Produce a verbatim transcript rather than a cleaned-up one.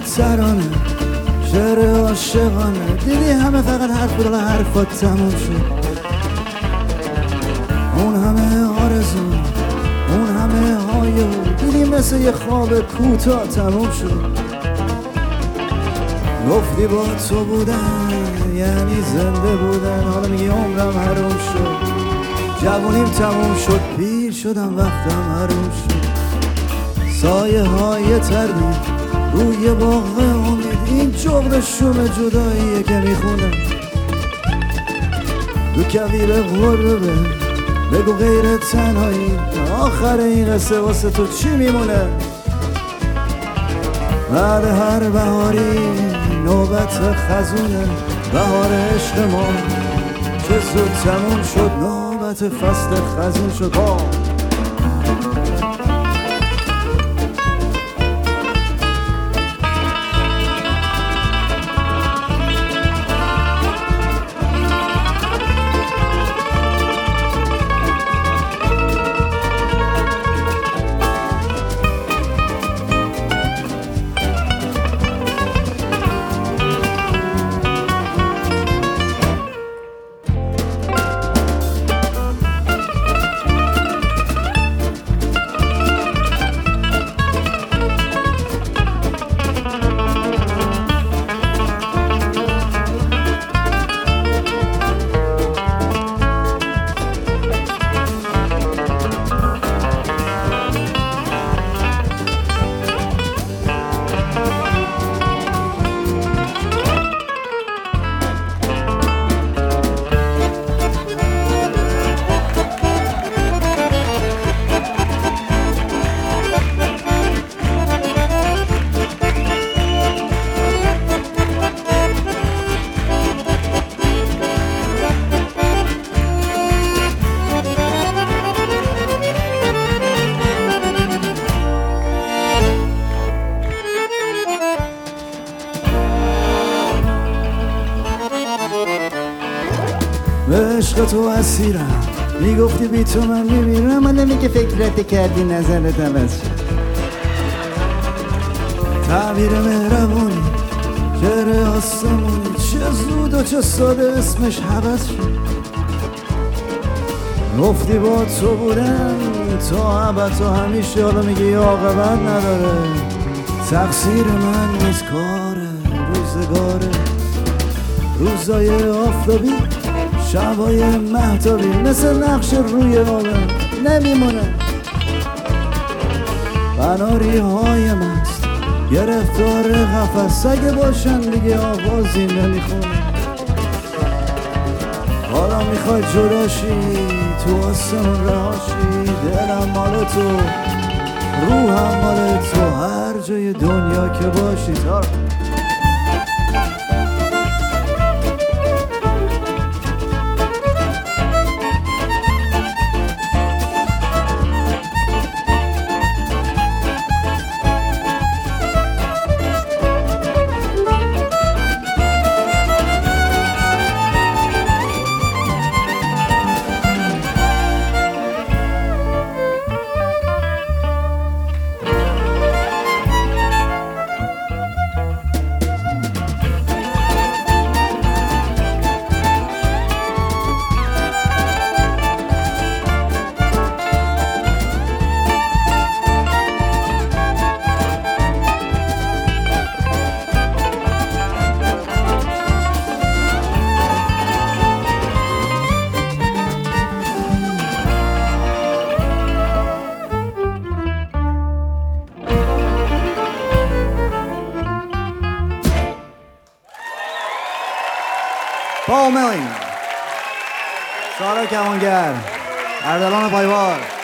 ترانه شعر عاشقانه. دیدی همه فقط حرف بود، حرفات تموم شد. اون همه آرزو، اون همه هایو، دیدی مثل یه خواب کوتاه تموم شد. گفتی با تو بودن یعنی زنده بودن، حالا میگی عمرم حروم شد. جوونیم تموم شد، پیر شدم وقتم حروم شد. سایه های تردید روی باغ امید، این جغد شوم جداییه که میخونه. دو کویر غربه بگو غیر تنهایی، آخر این قصه واسه تو چی میمونه؟ بعد هر بهاری نوبت خزونه، بهار عشق ما چه زود تموم شد. نوبت فصل خزون شد. ها به عشق تو اسیرم، میگفتی بی تو من میمیرم، من نمیگه فکرت کردی نظرت عوض شد. تعبیر مهربونی شعر آسمونی، چه زود و چه ساده اسمش حبس شد. گفتی با تو بودم تا ابد و همیشه، حالا میگی عاقبت نداره. تقصیر من نیست، کاره روزگاره. روزای آفتابی شبای مهتابی مثل نقش روی آبم نمیمونه. بناری های مست گرفتار قفس، اگه باشن دیگه آوازی نمیخونه. حالا میخوای جداشی تو آسمون رهاشی، دلم مال تو روحم مال تو، هر جای دنیا که باشی. تا پاول میلینگ، سارا کمانگر، اردلان پایوار.